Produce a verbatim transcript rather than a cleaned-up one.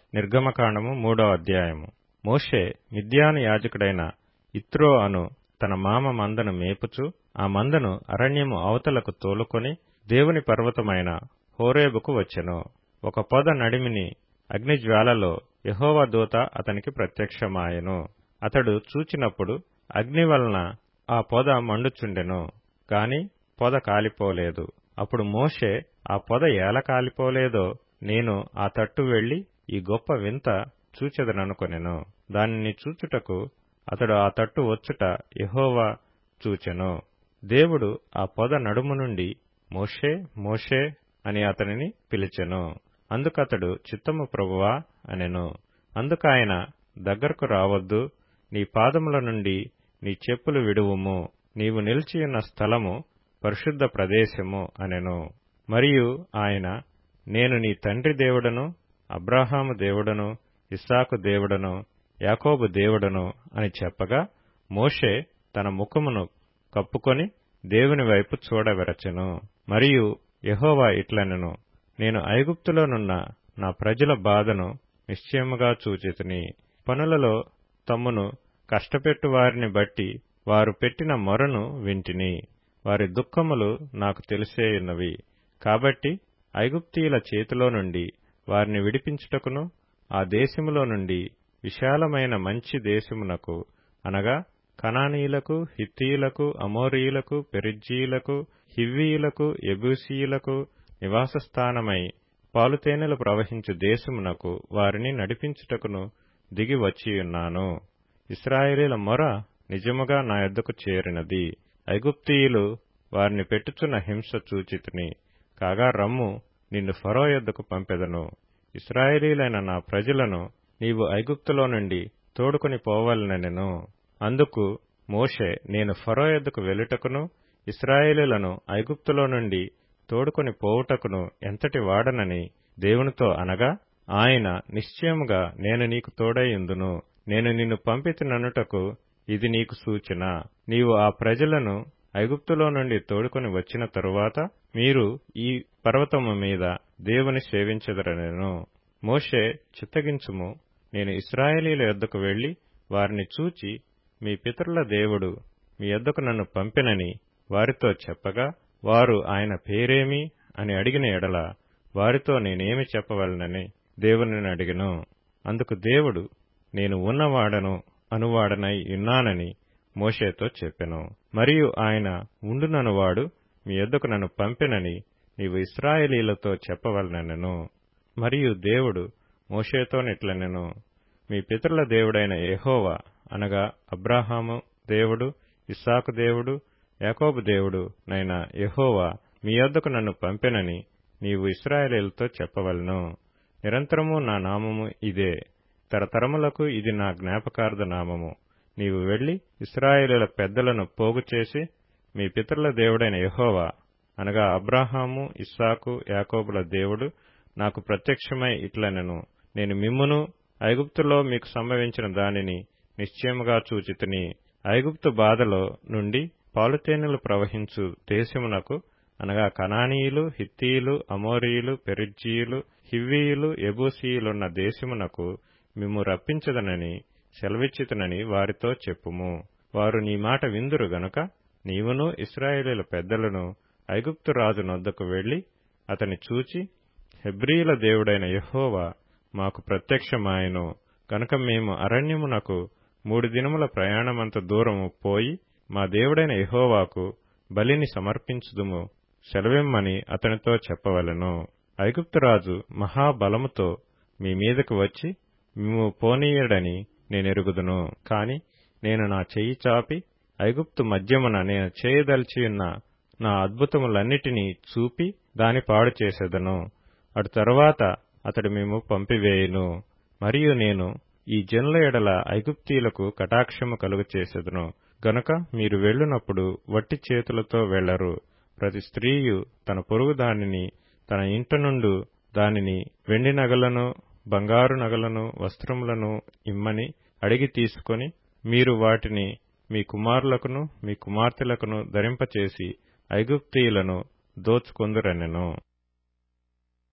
నిర్గమకాండము మూడో అధ్యాయము. మోషే మిద్యాను యాజకుడైన యిత్రో అను తన మామ మందను మేపుచు ఆ మందను అరణ్యము అవతలకు తోలుకొని దేవుని పర్వతమైన హోరేబుకు వచ్చెను. ఒక పొద నడిమిని అగ్నిజ్వాలలో యెహోవా దూత అతనికి ప్రత్యక్షమాయెను. అతడు చూచినప్పుడు అగ్ని వలన ఆ పొద మండుచుండెను గాని పొద కాలిపోలేదు. అప్పుడు మోషే ఆ పొద ఏల కాలిపోలేదో నేను ఆ తట్టు వెళ్లి ఈ గొప్ప వింత చూచెదననుకొనెను. దానిని చూచుటకు అతడు ఆ తట్టు వచ్చుట యెహోవా చూచెను. దేవుడు ఆ పొద నడుము నుండి మోషే మోషే అని అతనిని పిలిచెను. అందుకతడు చిత్తము ప్రభువా అనెను. అందుకాయన దగ్గరకు రావద్దు, నీ పాదముల నుండి నీ చెప్పులు విడువుము, నీవు నిలిచియున్న స్థలము పరిశుద్ధ ప్రదేశము అనెను. మరియు ఆయన, నేను నీ తండ్రి దేవుడను, అబ్రాహాము దేవుడను, ఇస్సాకు దేవుడను, యాకోబు దేవుడను అని చెప్పగా మోషే తన ముఖమును కప్పుకొని దేవుని వైపు చూడవెరచెను. మరియు యెహోవా ఇట్లనెను, నేను ఐగుప్తులోనున్న నా ప్రజల బాధను నిశ్చయముగా చూచితిని. పనులలో తమ్మును కష్టపెట్టు వారిని బట్టి వారు పెట్టిన మొరను వింటిని. వారి దుఃఖములు నాకు తెలిసేయున్నవి. కాబట్టి ఐగుప్తీయుల చేతిలో నుండి వారిని విడిపించుటకును ఆ దేశములో నుండి విశాలమైన మంచి దేశమునకు అనగా కనానీయులకు, హిత్తీయులకు, అమోరీయులకు, పెరిజ్జీయులకు, హివ్వీయులకు, యెబూసీయులకు నివాసస్థానమై పాలుతేనెలు ప్రవహించు దేశమునకు వారిని నడిపించుటకును దిగి వచ్చియున్నాను. ఇశ్రాయేలీల మొర నిజముగా నా యొద్దకు చేరినది. ఐగుప్తీయులు వారిని పెట్టుచున్న హింస చూచితిని. కాగా రమ్ము, నిన్ను ఫరో యొద్దకు పంపెదను. ఇశ్రాయేలీలైన నా ప్రజలను నీవు ఐగుప్తులో నుండి తోడుకొని పోవలనెను. అందుకు మోషే, నేను ఫరో యొద్దకు వెళ్ళుటకును ఇశ్రాయేలీలను ఐగుప్తులో నుండి తోడుకొని పోవుటకును ఎంతటి వాడనని దేవునితో అనగా, ఆయన, నిశ్చయముగా నేను నీకు తోడైయుందును, నేను నిన్ను పంపితిననుటకు ఇది నీకు సూచన. నీవు ఆ ప్రజలను ఐగుప్తులో నుండి తోడుకొని వచ్చిన తరువాత మీరు ఈ పర్వతము మీద దేవుని సేవించెదరనెను. మోషే, చిత్తగించుము, నేను ఇశ్రాయేలీల యొద్దకు వెళ్లి వారిని చూచి మీ పితరుల దేవుడు మీ యొద్దకు నన్ను పంపెనని వారితో చెప్పగా, వారు ఆయన పేరేమి అని అడిగిన ఎడల వారితో నేనేమి చెప్పవలనని దేవునిని అడిగెను. అందుకు దేవుడు, నేను ఉన్నవాడను అనువాడనై ఉన్నానని మోషేతో చెప్పెను. మరియు ఆయన, ఉండుననువాడు మీ యొద్దకు నన్ను పంపెనని నీవు ఇశ్రాయేలీలతో చెప్పవలనెను. మరియు దేవుడు మోషేతోనిట్లనెను, మీ పితరుల దేవుడైన యెహోవా అనగా అబ్రాహాము దేవుడు, ఇస్సాకు దేవుడు, యాకోబు దేవుడు నైన యెహోవా మీ యొద్దకు నన్ను పంపెనని నీవు ఇశ్రాయేలీలతో చెప్పవలెను. నిరంతరము నా నామము ఇదే, తరతరములకు ఇది నా జ్ఞాపకార్థ నామము. నీవు వెళ్లి ఇశ్రాయేలీల పెద్దలను పోగు చేసి, మీ పితరుల దేవుడైన యెహోవా అనగా అబ్రాహాము, ఇస్సాకు, యాకోబుల దేవుడు నాకు ప్రత్యక్షమై ఇట్లనెను, నేను మిమ్మును ఐగుప్తులో మీకు సంభవించిన దానిని నిశ్చయముగా చూచితిని. ఐగుప్తు బాధలో నుండి పాలుతేనెలు ప్రవహించు దేశమునకు అనగా కనానీయులు, హిత్తీయులు, అమోరీయులు, పెరిజ్జీయులు, హివ్వీయులు, యెబూసీయులున్న దేశమునకు మిమ్ము రప్పించదనని సెలవిచ్చితినని వారితో చెప్పుము. వారు నీ మాట విందురు గనుక నీవును ఇశ్రాయేలీల పెద్దలను ఐగుప్తు రాజు నొద్దకు వెళ్లి అతని చూచి, హెబ్రీయుల దేవుడైన యెహోవా మాకు ప్రత్యక్షమాయెను గనుక మేము అరణ్యమునకు మూడు దినముల ప్రయాణమంత దూరము పోయి మా దేవుడైన యెహోవాకు బలిని సమర్పించుదుము సెలవిమ్మని అతనితో చెప్పవలెను. ఐగుప్తురాజు మహాబలముతో మీ మీదకు వచ్చి మిమ్ము పోనీయడని నేనెరుగుదును. కాని నేను నా చెయ్యి చాపి ఐగుప్తు మధ్యమున నేను చేయదలిచియున్న నా అద్భుతములన్నిటినీ చూపి దాని పాడు చేసేదను. అటు తరువాత అతడు మేము పంపివేయును. మరియు నేను ఈ జనుల ఎడల ఐగుప్తీయులకు కటాక్షము కలుగ చేసేదను గనుక మీరు వెళ్ళునప్పుడు వట్టి చేతులతో వెళ్లరు. ప్రతి స్త్రీయు తన పొరుగు దానిని తన ఇంట నుండు దానిని వెండి నగలను, బంగారు నగలను, వస్త్రములను ఇమ్మని అడిగి తీసుకొని మీరు వాటిని మీ కుమారులకును మీ కుమార్తెలకును ధరింపచేసి ఐగుప్తీయులను దోచుకొందురనెను.